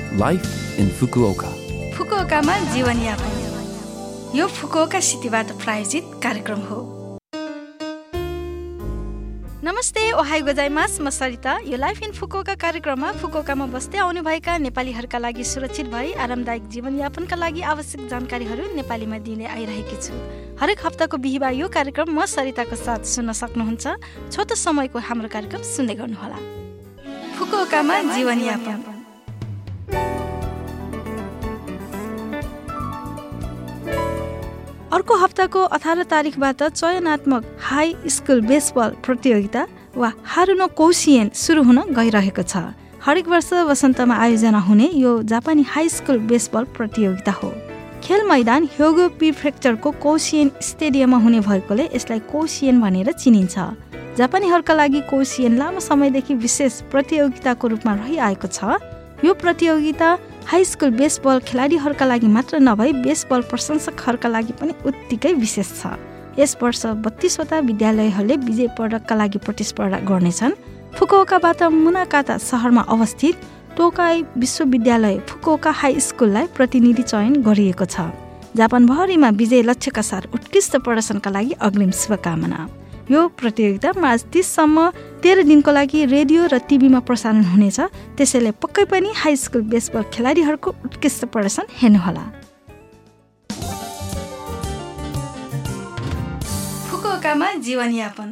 Life in Fukuoka. फुकुओकामा जीवनयापन। यो Fukuoka सिटीबाट प्रायोजित कार्यक्रम हो। नमस्ते, ओहाई गोजाइमास, म सरिता। यो लाइफ इन फुकुओका कार्यक्रममा फुकुओकामा बस्दै आउनुभएका नेपालीहरूका लागि सुरक्षित भई आरामदायक जीवनयापनका लागि आवश्यक जानकारीहरू नेपालीमा दिने आइरहेकी छु। हरेक हप्ताको बिहिबार यो कार्यक्रम म सरिताको साथ सुन्न सक्नुहुन्छ। छोटो समयको हाम्रो कार्यक्रम सुन्दै गर्नुहोला। फुकुओकामा जीवनयापन। अर्को हप्ताको 18 तारिखबाट चयनात्मक हाई स्कुल बेसबल प्रतियोगिता वा हारुनो कौसियन सुरु हुन गइरहेको छ। हरेक वर्ष वसन्तमा आयोजना हुने यो जापानी हाई स्कुल बेसबल प्रतियोगिता हो। खेल मैदान ह्योगो प्रिफेक्चरको कौसियन स्टेडियममा हुने भएकोले यसलाई कौसियन भनेर चिनिन्छ। जापानीहरूका लागि कौसियन लामो समयदेखि विशेष प्रतियोगिताको रूपमा रहिआएको छ। यो प्रतियोगिता हाई स्कुल बेसबल खेलाडीहरूका लागि मात्र नभई बेसबल प्रशंसकहरूका लागि पनि उत्तिकै विशेष छ। यस वर्ष 32वटा विद्यालयहरूले विजय पदकका लागि प्रतिस्पर्धा गर्नेछन्। फुकुओकाबाट मुनाकाता शहरमा अवस्थित टोकाई विश्वविद्यालय फुकुओका हाई स्कुललाई प्रतिनिधि चयन गरिएको छ। जापानभरिमा विजय लक्ष्यका साथ उत्कृष्ट प्रदर्शनका लागि अग्रिम शुभकामना। यो प्रतियोगिता मार्च 30 सम्म 13 दिनको लागि रेडियो र टिभीमा प्रसारण हुनेछ। त्यसैले पक्कै पनि हाई स्कुल बेसबल खेलाडीहरूको उत्कृष्ट प्रदर्शन हेर्नुहोला। फुकुओकामा जीवनयापन।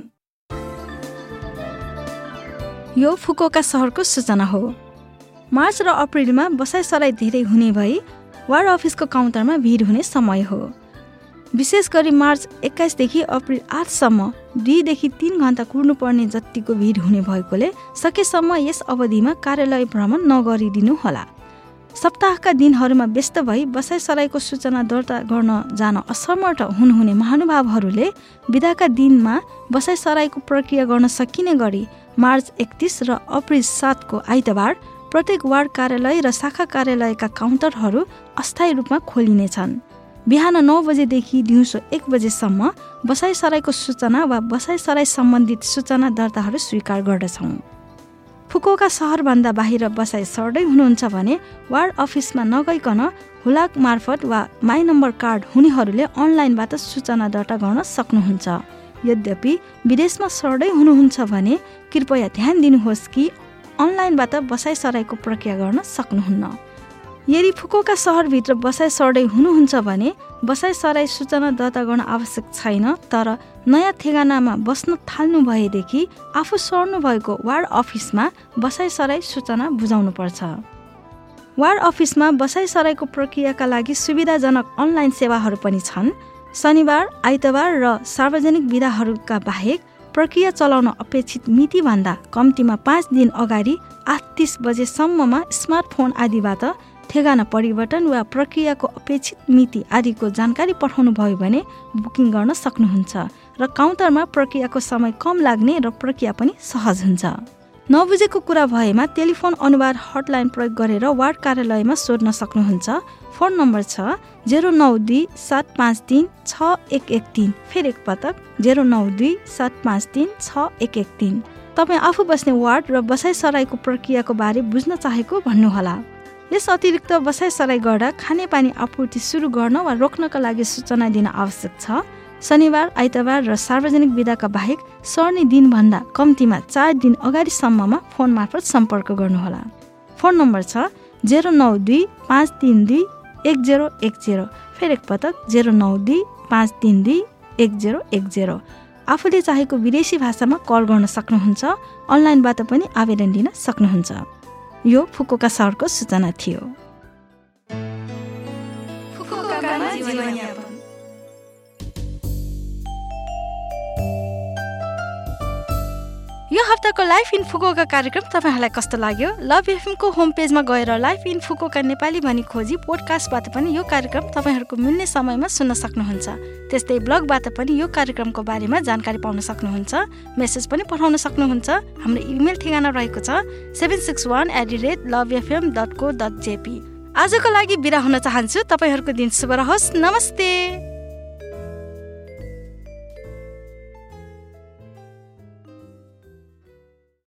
यो फुकुओका शहरको सूचना हो। मार्च र अप्रिलमा बसाइसराई धेरै हुने भई वार्ड अफिसको काउन्टरमा भिड हुने समय हो। विशेष गरी मार्च 21 देखि अप्रिल 8 सम्म 2 देखि 3 घण्टा कुर्नुपर्ने जतिको भिड हुने भएकोले सकेसम्म यस अवधिमा कार्यालय भ्रमण नगरिदिनु होला। सप्ताहका दिनहरूमा व्यस्त भई बसाइसराईको सूचना दर्ता गर्न जान असमर्थ हुनुहुने महानुभावहरूले बिदाका दिनमा बसाइसराईको प्रक्रिया गर्न सकिने गरी मार्च 31 र अप्रिल 7 को आइतबार प्रत्येक वार्ड कार्यालय र शाखा कार्यालयका काउन्टरहरू अस्थायी रूपमा खोलिनेछन्। बिहान 9 बजेदेखि दिउँसो 1 बजेसम्म बसाइसराईको सूचना वा बसाइसराई सम्बन्धित सूचना दर्ताहरू स्वीकार गर्दछौँ। फुकुओका सहरभन्दा बाहिर बसाइ सर्दै हुनुहुन्छ भने वार्ड अफिसमा नगइकन हुलाक मार्फत वा माई नम्बर कार्ड हुनेहरूले अनलाइनबाट सूचना दर्ता गर्न सक्नुहुन्छ। यद्यपि विदेशमा सर्दै हुनुहुन्छ भने कृपया ध्यान दिनुहोस् कि अनलाइनबाट बसाइसराईको प्रक्रिया गर्न सक्नुहुन्न। यदि फुकुओका सहरभित्र बसाइ सर्दै हुनुहुन्छ भने बसाइसराई सूचना दर्ता गर्न आवश्यक छैन, तर नयाँ ठेगानामा बस्न थाल्नु भएदेखि आफू सर्नु भएको वार्ड अफिसमा बसाइसराई सूचना बुझाउनुपर्छ। वार्ड अफिसमा बसाइसराईको प्रक्रियाका लागि सुविधाजनक अनलाइन सेवाहरू पनि छन्। शनिबार, आइतबार र सार्वजनिक बिदाहरूका बाहेक प्रक्रिया चलाउन अपेक्षित मितिभन्दा कम्तीमा 5 दिन अगाडि 8:30 बजेसम्ममा स्मार्टफोन आदिबाट ठेगाना परिवर्तन वा प्रक्रियाको अपेक्षित मिति आदिको जानकारी पठाउनु भयो भने बुकिङ गर्न सक्नुहुन्छ र काउन्टरमा प्रक्रियाको समय कम लाग्ने र प्रक्रिया पनि सहज हुन्छ। नबुझेको कुरा भएमा टेलिफोन अनुवाद हटलाइन प्रयोग गरेर वार्ड कार्यालयमा सोध्न सक्नुहुन्छ। फोन नम्बर छ 092-753-6113। फेरि एकपटक 092-753-6113। तपाईँ आफू बस्ने वार्ड र बसाइसराईको प्रक्रियाको बारे बुझ्न चाहेको भन्नुहोला। यस अतिरिक्त बसाइसराई गर्दा खानेपानी आपूर्ति सुरु गर्न वा रोक्नका लागि सूचना दिन आवश्यक छ। शनिबार, आइतबार र सार्वजनिक बिदाका बाहेक सर्ने दिनभन्दा कम्तीमा 4 दिन अगाडिसम्ममा फोन मार्फत सम्पर्क गर्नुहोला। फोन नम्बर छ 092-532-1010। फेरि एकपटक 092-532-1010। आफूले चाहेको विदेशी भाषामा कल गर्न सक्नुहुन्छ। अनलाइनबाट पनि आवेदन दिन सक्नुहुन्छ। यो फुकुओका शहरको सूचना थियो। यो हप्ताको लाइफ इन फुकुओका कार्यक्रम तपाईँहरूलाई कस्तो लाग्यो? लभ एफएमको होम पेजमा गएर लाइफ इन फुकुओका नेपाली भनी खोजी पोडकास्टबाट पनि यो कार्यक्रम तपाईँहरूको मिल्ने समयमा सुन्न सक्नुहुन्छ। त्यस्तै ब्लगबाट पनि यो कार्यक्रमको बारेमा जानकारी पाउन सक्नुहुन्छ। मेसेज पनि पठाउन सक्नुहुन्छ। हाम्रो इमेल ठेगाना रहेको छ 761@lovefm.co.jp। आजको लागि बिदा हुन चाहन्छु। तपाईँहरूको दिन शुभ रहोस्। नमस्ते।